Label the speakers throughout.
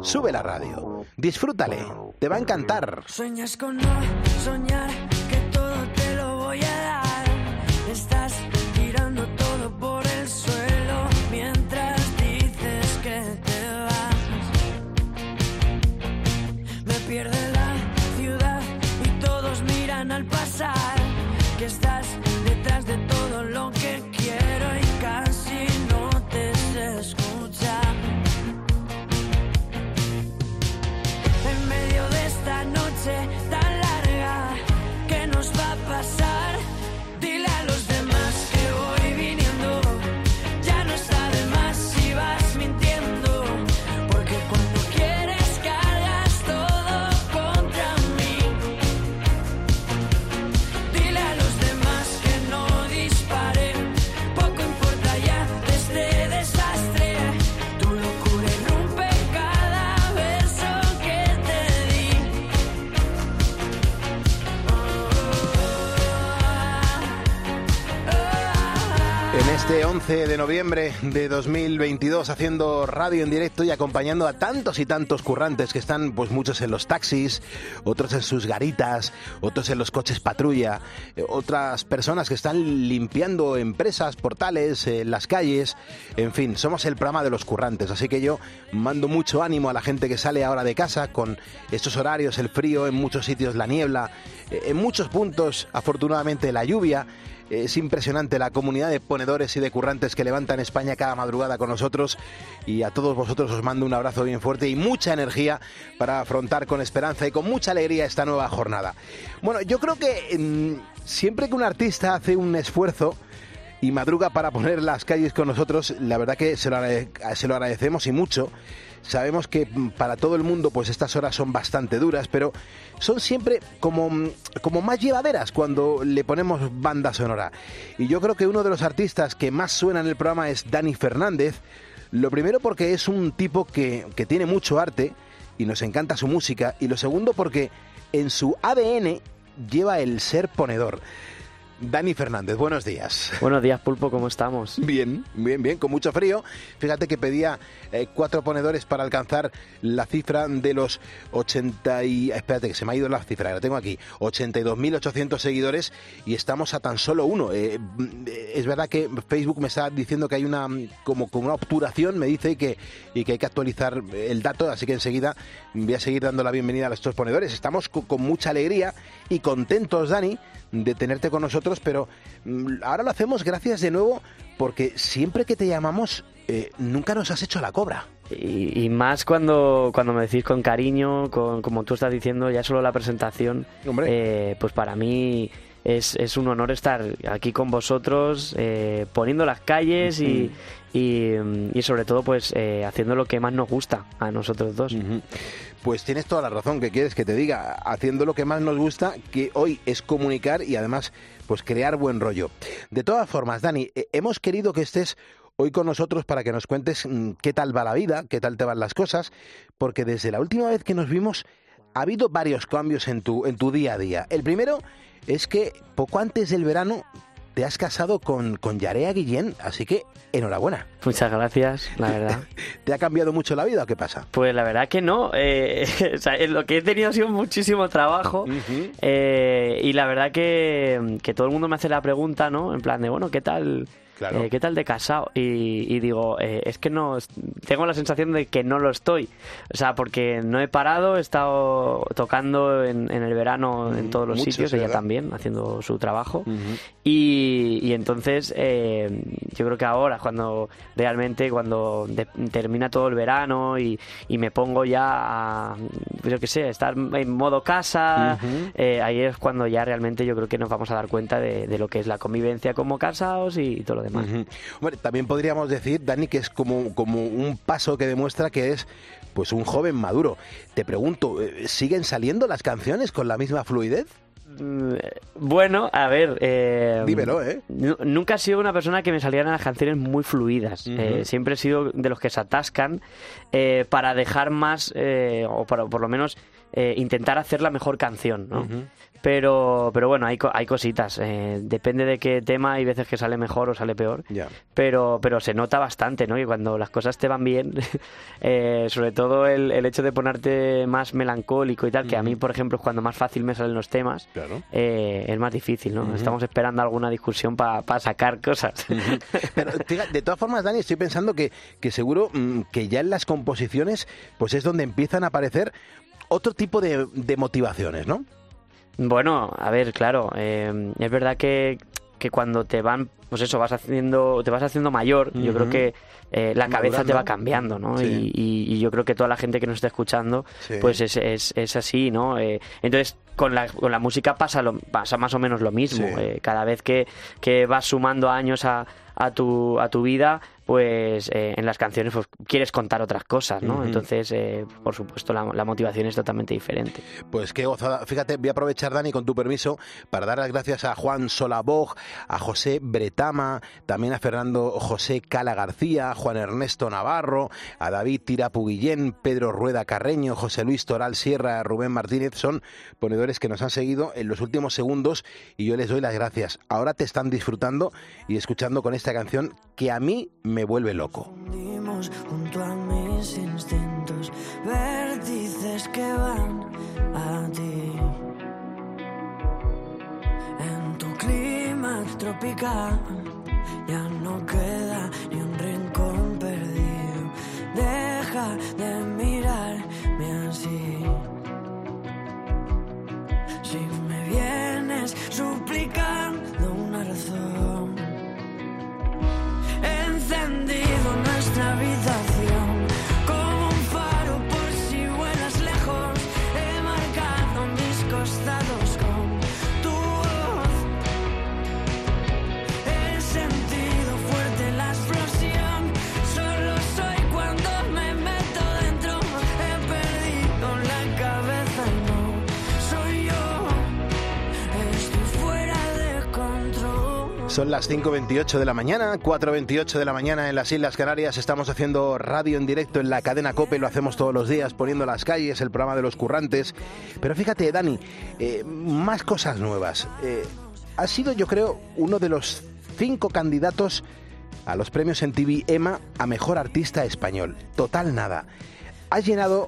Speaker 1: Sube la radio, disfrútale, te va a encantar.
Speaker 2: Sueñas con no soñar, que todo te lo voy a dar. Estás tirando todo por el suelo mientras dices que te vas. Me pierde la ciudad y todos miran al pasar, que estás detrás de todo lo que quiero y casi no te sé escuchar. En medio de esta noche tan larga, ¿qué nos va a pasar? Dile a los demás que voy viniendo, ya no está de más si vas mintiendo, porque cuando quieres cargas todo contra mí. Dile a los demás que no dispare, poco importa ya de este desastre, tu locura irrumpe cada verso que te di.
Speaker 1: En este 11 de noviembre de 2022, haciendo radio en directo y acompañando a tantos y tantos currantes que están, pues muchos en los taxis, otros en sus garitas, otros en los coches patrulla, otras personas que están limpiando empresas, portales, las calles, en fin, somos el programa de los currantes, así que yo mando mucho ánimo a la gente que sale ahora de casa con estos horarios, el frío, en muchos sitios la niebla, en muchos puntos afortunadamente la lluvia. Es impresionante la comunidad de ponedores y de currantes que levantan España cada madrugada con nosotros, y a todos vosotros os mando un abrazo bien fuerte y mucha energía para afrontar con esperanza y con mucha alegría esta nueva jornada. Bueno, yo creo que siempre que un artista hace un esfuerzo y madruga para poner las calles con nosotros, la verdad que se lo agradecemos y mucho. Sabemos que para todo el mundo pues estas horas son bastante duras, pero son siempre como más llevaderas cuando le ponemos banda sonora. Y yo creo que uno de los artistas que más suena en el programa es Dani Fernández. Lo primero porque es un tipo que tiene mucho arte y nos encanta su música. Y lo segundo porque en su ADN lleva el ser ponedor. Dani Fernández, buenos días.
Speaker 3: Buenos días, Pulpo, ¿cómo estamos?
Speaker 1: Bien, con mucho frío. Fíjate que pedía 4 ponedores para alcanzar la cifra de los 80 y... Espérate, que se me ha ido la cifra, la tengo aquí. 82.800 seguidores y estamos a tan solo uno. Es verdad que Facebook me está diciendo que hay una obturación, me dice, y que hay que actualizar el dato, así que enseguida voy a seguir dando la bienvenida a estos ponedores. Estamos con mucha alegría y contentos, Dani, de tenerte con nosotros, pero ahora lo hacemos gracias de nuevo porque siempre que te llamamos nunca nos has hecho la cobra.
Speaker 3: Y más cuando me decís con cariño, como tú estás diciendo, ya solo la presentación, pues para mí es un honor estar aquí con vosotros, poniendo las calles y sobre todo pues haciendo lo que más nos gusta a nosotros dos.
Speaker 1: Pues tienes toda la razón, que quieres que te diga, haciendo lo que más nos gusta, que hoy es comunicar y además pues crear buen rollo. De todas formas, Dani, hemos querido que estés hoy con nosotros para que nos cuentes qué tal va la vida, qué tal te van las cosas, porque desde la última vez que nos vimos ha habido varios cambios en tu día a día. El primero es que poco antes del verano te has casado con Yarea Guillén, así que enhorabuena.
Speaker 3: Muchas gracias, la verdad.
Speaker 1: ¿Te ha cambiado mucho la vida o qué pasa?
Speaker 3: Pues la verdad que no. O sea, lo que he tenido ha sido muchísimo trabajo. Y la verdad que todo el mundo me hace la pregunta, ¿no? En plan de, bueno, ¿qué tal? Claro. ¿Qué tal de casado? Y digo, es que no, tengo la sensación de que no lo estoy. O sea, porque no he parado, he estado tocando en el verano en todos los sitios, ella también, haciendo su trabajo. Y entonces, yo creo que ahora, cuando termina todo el verano y me pongo ya a, yo qué sé, estar en modo casa, ahí es cuando ya realmente yo creo que nos vamos a dar cuenta de lo que es la convivencia como casados y todo lo demás.
Speaker 1: Hombre, también podríamos decir, Dani, que es como un paso que demuestra que es pues un joven maduro. Te pregunto, ¿siguen saliendo las canciones con la misma fluidez?
Speaker 3: Bueno, a ver...
Speaker 1: dímelo,
Speaker 3: nunca he sido una persona que me salieran las canciones muy fluidas. Siempre he sido de los que se atascan para dejar más, o para, por lo menos intentar hacer la mejor canción, ¿no? Pero bueno, hay cositas. Depende de qué tema, hay veces que sale mejor o sale peor. Pero se nota bastante, ¿no? Y cuando las cosas te van bien, sobre todo el hecho de ponerte más melancólico y tal, que a mí, por ejemplo, es cuando más fácil me salen los temas, es más difícil, ¿no? Estamos esperando alguna discusión para sacar cosas.
Speaker 1: Pero fíjate, de todas formas, Dani, estoy pensando que seguro que ya en las composiciones pues es donde empiezan a aparecer otro tipo de motivaciones, ¿no?
Speaker 3: Bueno, a ver, claro, es verdad que cuando te van, pues eso, te vas haciendo mayor, yo creo que la cabeza te va cambiando, ¿no?
Speaker 1: Sí.
Speaker 3: Y yo creo que toda la gente que nos está escuchando, pues es así, ¿no? Entonces, con la música pasa más o menos lo mismo. Cada vez que vas sumando años a tu vida, pues en las canciones pues, quieres contar otras cosas, ¿no? Entonces, por supuesto, la motivación es totalmente diferente.
Speaker 1: Pues qué gozada. Fíjate, voy a aprovechar, Dani, con tu permiso, para dar las gracias a Juan Solaboj, a José Bretama, también a Fernando José Cala García, a Juan Ernesto Navarro, a David Tirapu Guillén, Pedro Rueda Carreño, José Luis Toral Sierra, Rubén Martínez. Son ponedores que nos han seguido en los últimos segundos y yo les doy las gracias. Ahora te están disfrutando y escuchando con esta canción que a mí me vuelve loco.
Speaker 2: Junto a mis instintos, vértices que van a ti. En tu clima tropical ya no queda ni un rincón perdido. Deja de mirarme así. Si me vienes suplicando una razón, encendido nuestra habitación como un faro por si vuelas lejos. He marcado mis costados con tu voz. He sentido fuerte la explosión. Solo soy cuando me meto dentro. He perdido la cabeza y no soy yo. Estoy fuera de control.
Speaker 1: Son las 5:28 de la mañana, 4:28 de la mañana en las Islas Canarias. Estamos haciendo radio en directo en la cadena COPE, lo hacemos todos los días, poniendo las calles, el programa de los currantes. Pero fíjate, Dani, más cosas nuevas. Has sido, yo creo, uno de los 5 candidatos a los premios MTV EMA a Mejor Artista Español. Total nada. Has llenado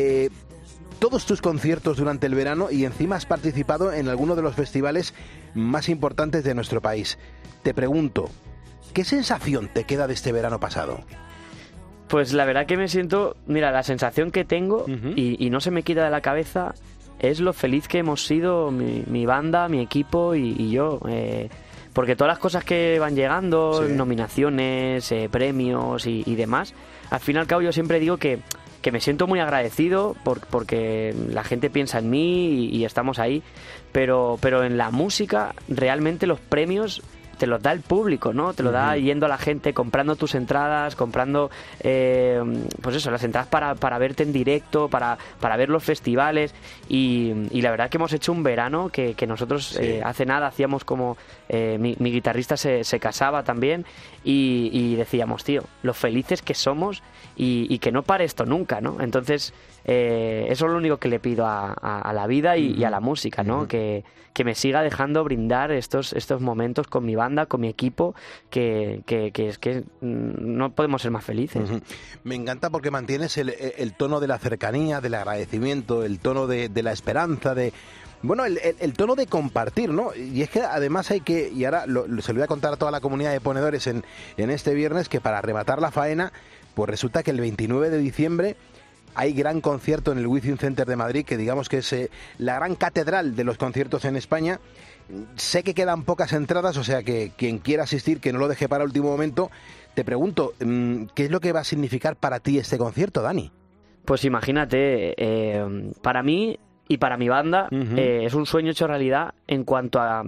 Speaker 1: todos tus conciertos durante el verano y encima has participado en alguno de los festivales más importantes de nuestro país. Te pregunto, ¿qué sensación te queda de este verano pasado?
Speaker 3: Pues la verdad que me siento, mira, la sensación que tengo y no se me quita de la cabeza es lo feliz que hemos sido mi banda, mi equipo y yo. Porque todas las cosas que van llegando, nominaciones, premios y demás, al fin y al cabo yo siempre digo que me siento muy agradecido porque la gente piensa en mí y estamos ahí, pero en la música realmente los premios te los da el público, ¿no? Te lo da yendo a la gente, comprando tus entradas, comprando, pues eso, las entradas para verte en directo, para ver los festivales y la verdad que hemos hecho un verano que nosotros hace nada hacíamos como, mi guitarrista se casaba también y decíamos, tío, lo felices que somos y que no pare esto nunca, ¿no? Entonces, eso es lo único que le pido a la vida y a la música, ¿no? Que me siga dejando brindar estos momentos con mi banda, con mi equipo, que es que no podemos ser más felices.
Speaker 1: Me encanta porque mantienes el tono de la cercanía, del agradecimiento, el tono de la esperanza, bueno, el tono de compartir, ¿no? Y es que además hay que, y ahora se lo voy a contar a toda la comunidad de ponedores en este viernes, que para rematar la faena, pues resulta que el 29 de diciembre hay gran concierto en el Within Center de Madrid, que digamos que es la gran catedral de los conciertos en España. Sé que quedan pocas entradas, o sea que quien quiera asistir, que no lo deje para último momento. Te pregunto, ¿qué es lo que va a significar para ti este concierto, Dani?
Speaker 3: Pues imagínate, para mí y para mi banda es un sueño hecho realidad en cuanto a...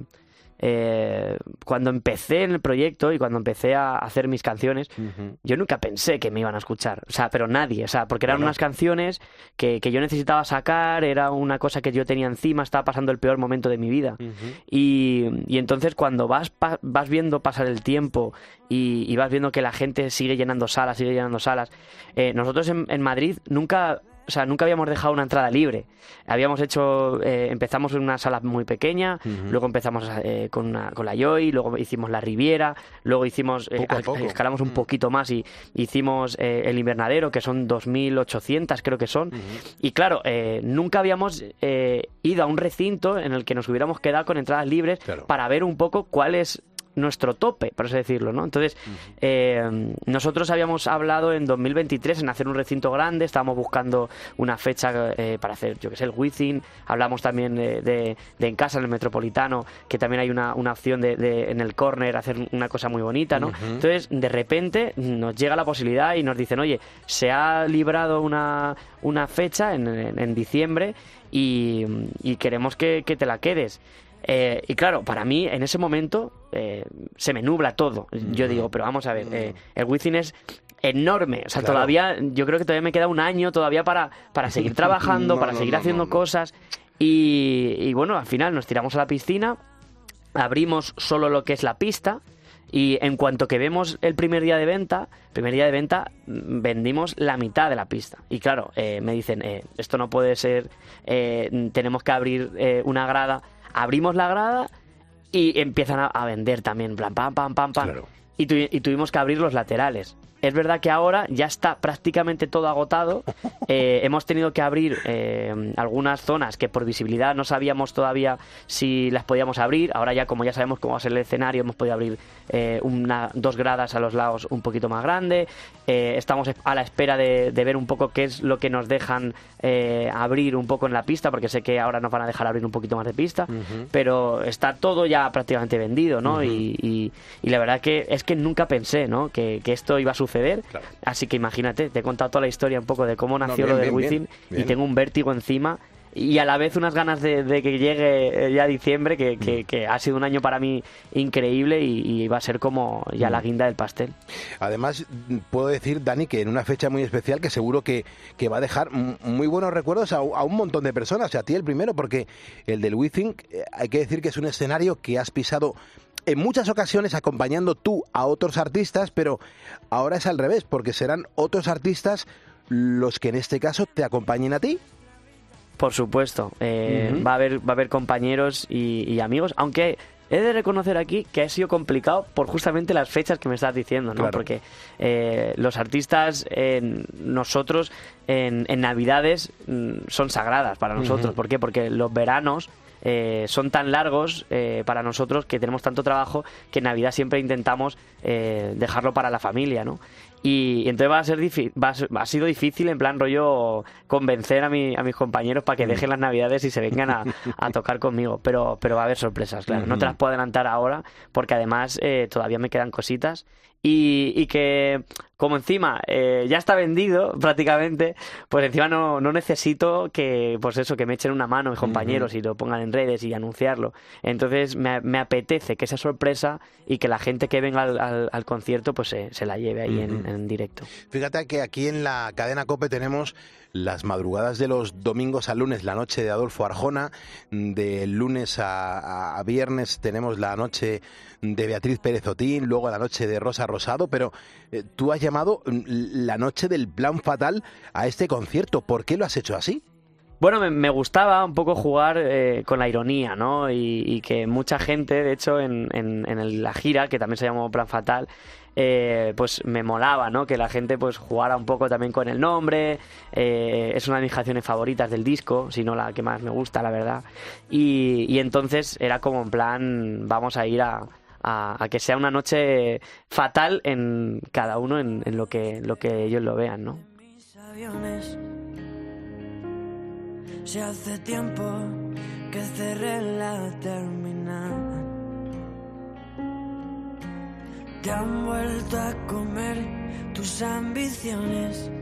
Speaker 3: cuando empecé en el proyecto y cuando empecé a hacer mis canciones, yo nunca pensé que me iban a escuchar, o sea, pero nadie, o sea, porque eran unas canciones que yo necesitaba sacar, era una cosa que yo tenía encima, estaba pasando el peor momento de mi vida y entonces cuando vas viendo pasar el tiempo y vas viendo que la gente sigue llenando salas, nosotros en Madrid nunca... nunca habíamos dejado una entrada libre. Empezamos en una sala muy pequeña, luego empezamos con la Joy, luego hicimos la Riviera, luego escalamos un poquito más y hicimos el Invernadero, que son 2.800 creo que son. Y claro, nunca habíamos ido a un recinto en el que nos hubiéramos quedado con entradas libres para ver un poco cuál es nuestro tope, por así decirlo, ¿no? Entonces, nosotros habíamos hablado en 2023 en hacer un recinto grande, estábamos buscando una fecha para hacer, yo que sé, el Wizzing, hablamos también de en casa, en el Metropolitano, que también hay una opción de en el Corner hacer una cosa muy bonita, ¿no? Entonces, de repente nos llega la posibilidad y nos dicen, oye, se ha librado una fecha en diciembre y queremos que te la quedes. Y claro, para mí en ese momento se me nubla todo. Yo digo, pero vamos a ver, el Wizzing es enorme, o sea, todavía, yo creo que todavía me queda un año todavía para seguir trabajando, para seguir haciendo cosas. Y bueno, al final nos tiramos a la piscina, abrimos solo lo que es la pista. Y en cuanto que vemos el primer día de venta, vendimos la mitad de la pista. Y claro, me dicen, esto no puede ser, tenemos que abrir una grada. Abrimos la grada y empiezan a vender también, plan, pam. Claro. Y tuvimos que abrir los laterales. Es verdad que ahora ya está prácticamente todo agotado. Hemos tenido que abrir algunas zonas que por visibilidad no sabíamos todavía si las podíamos abrir. Ahora ya, como ya sabemos cómo va a ser el escenario, hemos podido abrir 2 gradas a los lados un poquito más grande. Estamos a la espera de ver un poco qué es lo que nos dejan abrir un poco en la pista, porque sé que ahora nos van a dejar abrir un poquito más de pista. Pero está todo ya prácticamente vendido, ¿no? Y la verdad que es que nunca pensé, ¿no? que esto iba a suceder. Claro. Así que imagínate, te he contado toda la historia un poco de cómo nació lo del Wizzing y tengo un vértigo encima y a la vez unas ganas de que llegue ya diciembre, que ha sido un año para mí increíble y va a ser como ya la guinda del pastel.
Speaker 1: Además, puedo decir, Dani, que en una fecha muy especial que seguro que va a dejar muy buenos recuerdos a un montón de personas, a ti el primero, porque el del Wizzing, hay que decir que es un escenario que has pisado en muchas ocasiones acompañando tú a otros artistas, pero ahora es al revés, porque serán otros artistas los que en este caso te acompañen a ti.
Speaker 3: Por supuesto, va a haber compañeros y amigos, aunque he de reconocer aquí que ha sido complicado por justamente las fechas que me estás diciendo, ¿no? Claro. Porque los artistas, nosotros en Navidades son sagradas para nosotros. ¿Por qué? Porque los veranos son tan largos para nosotros, que tenemos tanto trabajo, que en Navidad siempre intentamos dejarlo para la familia, ¿no? Y entonces ha sido difícil, en plan rollo, convencer a mis compañeros para que dejen las Navidades y se vengan a tocar conmigo, pero va a haber sorpresas, claro. No te las puedo adelantar ahora, porque además todavía me quedan cositas. Y que como encima ya está vendido prácticamente, pues encima no necesito que me echen una mano mis compañeros y lo pongan en redes y anunciarlo. Entonces me apetece que esa sorpresa y que la gente que venga al concierto pues se la lleve ahí en directo.
Speaker 1: Fíjate que aquí en la cadena COPE tenemos las madrugadas de los domingos a lunes, la noche de Adolfo Arjona. De lunes a viernes tenemos la noche de Beatriz Pérez Otín, luego la noche de Rosa Rosado, pero tú has llamado la noche del Plan Fatal a este concierto. ¿Por qué lo has hecho así?
Speaker 3: Bueno, me gustaba un poco jugar con la ironía, ¿no? Y que mucha gente, de hecho, en la gira, que también se llamó Plan Fatal, pues me molaba, ¿no? Que la gente pues jugara un poco también con el nombre. Es una de mis canciones favoritas del disco, si no la que más me gusta, la verdad. Y entonces era como en plan, vamos a ir a que sea una noche fatal en cada uno en lo que ellos lo vean, ¿no?
Speaker 2: Si hace tiempo que cerré la terminal, te han vuelto a comer tus ambiciones.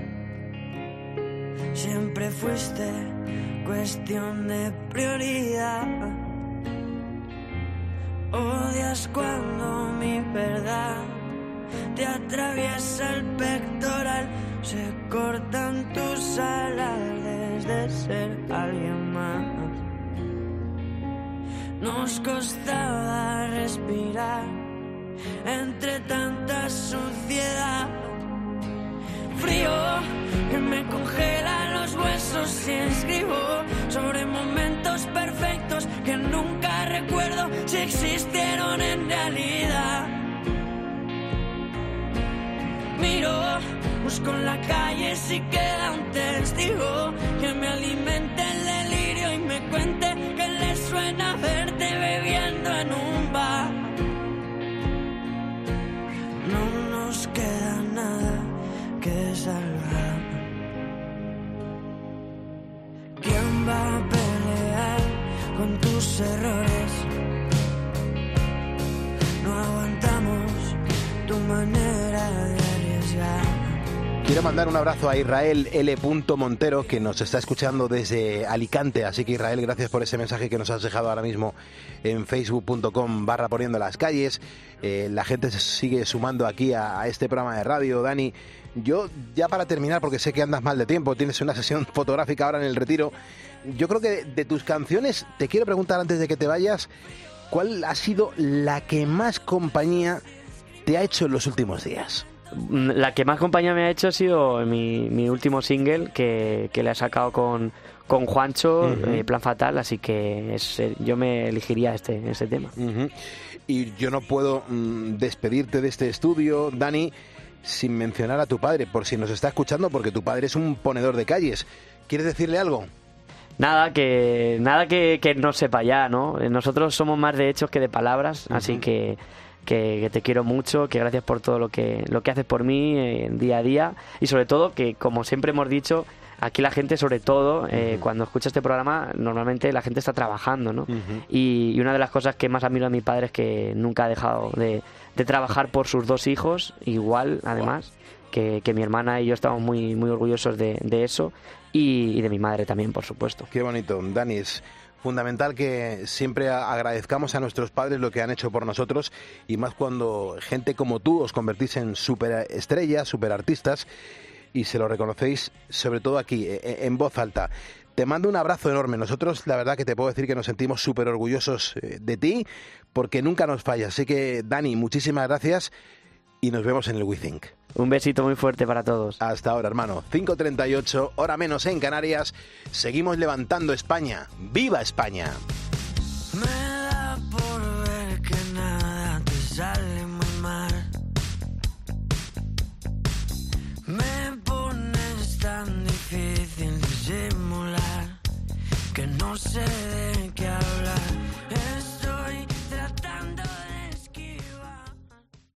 Speaker 2: Siempre fuiste cuestión de prioridad. Odias cuando mi verdad te atraviesa el pectoral. Se cortan tus alas de ser alguien más. Nos costaba respirar entre tanta suciedad. Frío que me congela los con la calle si queda un testigo que me alimente el delirio y me cuente que le suena verte bebiendo en un bar. No nos queda nada que salvar. ¿Quién va a pelear con tus errores? No aguantamos tu manera de arriesgar.
Speaker 1: Quiero mandar un abrazo a Israel L. Montero, que nos está escuchando desde Alicante. Así que, Israel, gracias por ese mensaje que nos has dejado ahora mismo en facebook.com/poniendo las calles. La gente se sigue sumando aquí a este programa de radio. Dani, yo ya para terminar, porque sé que andas mal de tiempo, tienes una sesión fotográfica ahora en el Retiro. Yo creo que de tus canciones, te quiero preguntar antes de que te vayas, ¿cuál ha sido la que más compañía te ha hecho en los últimos días?
Speaker 3: La que más compañía me ha hecho ha sido mi último single que le he sacado con Juancho, Plan Fatal, así que yo me elegiría ese tema.
Speaker 1: Y yo no puedo despedirte de este estudio, Dani, sin mencionar a tu padre, por si nos está escuchando, porque tu padre es un ponedor de calles. ¿Quieres decirle algo?
Speaker 3: Nada que no sepa ya, ¿no? Nosotros somos más de hechos que de palabras, así que te quiero mucho, que gracias por todo lo que haces por mí día a día, y sobre todo que, como siempre hemos dicho, aquí la gente, sobre todo, cuando escucha este programa, normalmente la gente está trabajando, ¿no? Y una de las cosas que más admiro a mi padre es que nunca ha dejado de trabajar por sus 2 hijos, igual, además, que mi hermana y yo estamos muy, muy orgullosos de eso, y de mi madre también, por supuesto.
Speaker 1: Qué bonito, Dani. Es fundamental que siempre agradezcamos a nuestros padres lo que han hecho por nosotros, y más cuando gente como tú os convertís en superestrellas, superartistas, y se lo reconocéis sobre todo aquí, en voz alta. Te mando un abrazo enorme. Nosotros, la verdad, que te puedo decir que nos sentimos súper orgullosos de ti, porque nunca nos fallas. Así que, Dani, muchísimas gracias y nos vemos en el We Think.
Speaker 3: Un besito muy fuerte para todos.
Speaker 1: Hasta ahora, hermano. 5:38, hora menos en Canarias. Seguimos levantando España. ¡Viva España!
Speaker 2: Me da por ver que nada te sale muy mal. Me pones tan difícil disimular que no sé de